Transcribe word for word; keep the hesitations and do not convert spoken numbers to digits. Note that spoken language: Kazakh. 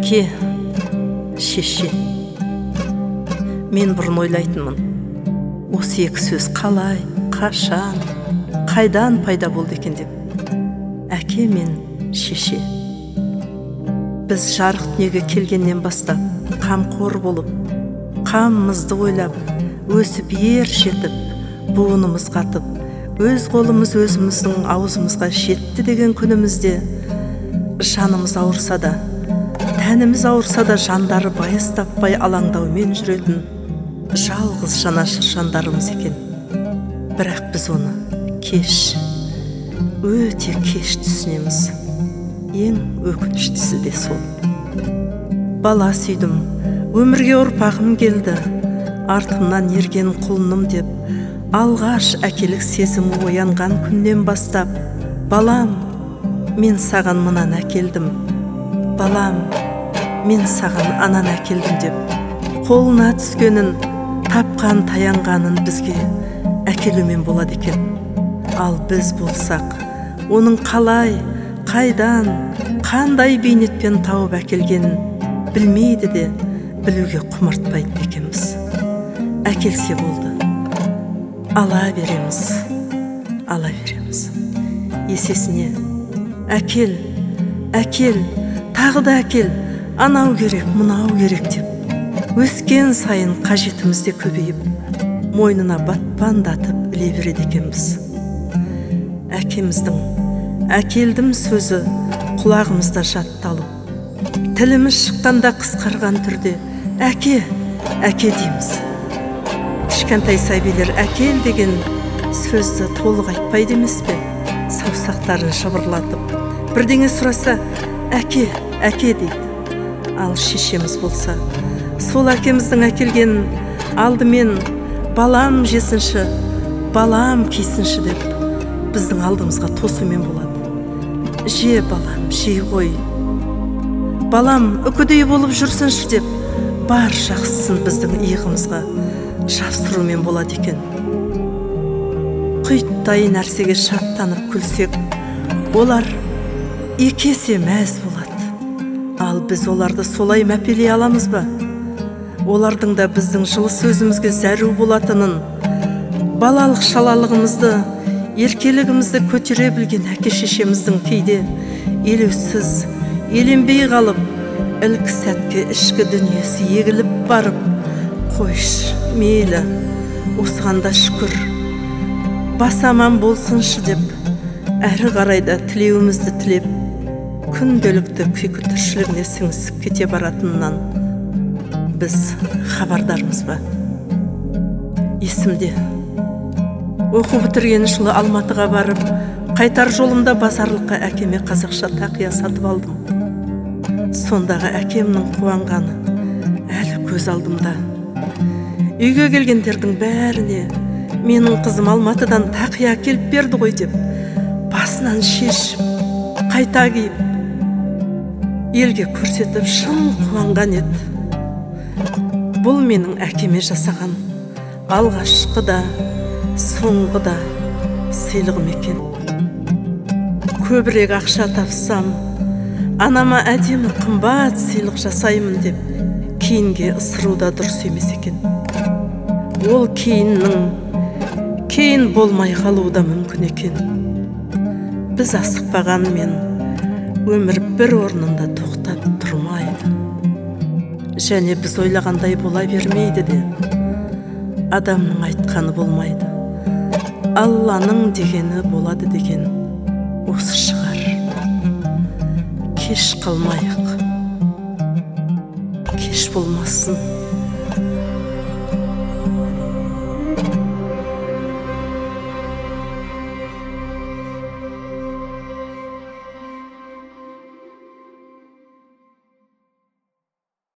Әке, шеше. Мен бұрын ойлайтынмын, осы екі сөз қалай, қашан, қайдан пайда болды екен деп. Әке мен шеше. Біз жарық дүниеге келгеннен бастап қамқор болып, қамымызды ойлап, өсіп ер жетіп, буынымыз қатып, өз қолымыз өзіміздің аузымызға жетті деген күнімізде жанымыз ауырса да, тәніміз ауырса да жандары байыз таппай алаңдаумен жүретін жалғыз жанашыр жандарымыз екен. Бірақ біз оны кеш, өте кеш түсінеміз. Ең өкініштісі де сол. Бала сүйдім, өмірге ұрпағым келді, артымнан ерген құлыным деп, алғаш әкелік сезімі оянған күннен бастап, балам, мен саған мынаны әкелдім, балам, мен саған ананы әкелдім деп, қолына түскенін, тапқан таянғанын бізге әкелумен болады екен. Ал біз болсақ, оның қалай, қайдан, қандай бейнетпен тауып әкелгенін білмейді де, білуге құмартпайды екенбіз. Әкелсе болды, ала береміз, ала береміз. Есесіне, әкел, әкел, тағы да әкел, анау керек, мынау керек деп, өскен сайын қажетімізде көбейіп, мойнына батпандатып іле береді екенбіз. Әкеміздің әкелдім сөзі құлағымызда жатталып, тіліміз шыққанда қысқарған түрде әке, әке дейміз. Кішкентай сәбилер әкел деген сөзді толық айтпайды емес пе? Саусақтарын шыбырлатып, бірдеңе сұраса әке, әке дейді. Ал шешеміз болса, сол әкеміздің әкелгенін алдымен балам жесінші, балам кисінші деп, біздің алдымызға тосумен болады. Же, балам, жей ғой. Балам, үкідей болып жүрсінші деп, бар жақсысын біздің иығымызға жапсырумен болады екен. Құйттай нәрсеге шаттанып күлсек, олар екі есе мәз болады. Ал біз оларды солай мәпелей аламыз ба? Олардың да біздің жылы сөзімізге зәру болатынын, балалық шалалығымызды, еркелігімізді көтере білген әке-шешеміздің кейде елеусіз, еленбей қалып, ілкі сәтке ішкі дүниесі егіліп барып, қойш, мейлі, осығанда шүкір, бас аман болсыншы деп, әрі қарайда тілеуімізді тілеп, күнделікті күйкі тіршілігіне сіңісіп кете баратынынан біз хабардармыз ба? Есімде, оқу бітірген жылы Алматыға барып, қайтар жолымда базарлыққа әкеме қазақша тақия сатып алдым. Сондағы әкемнің қуанғаны әлі көз алдымда. Үйге келгендердің бәріне менің қызым Алматыдан тақия келіп берді ғой деп, басынан шешіп, қайта киіп, елге көрсетіп шын қуанған еді. Бұл менің әкеме жасаған алғашқы да, соңғы да сыйлығым екен. Көбірек ақша тапсам, анама әдемі қымбат сыйлық жасаймын деп, кейінге ысыруда дұрыс емес екен. Ол кейіннің, кейін болмай қалуы да мүмкін екен. Біз асықпағанмен, өмір бір орнында тоқтап тұрмайды. Және біз ойлағандай бола бермейді де, адамның айтқаны болмайды. Алланың дегені болады деген осы шығар. Кеш қалмайық, кеш болмасын.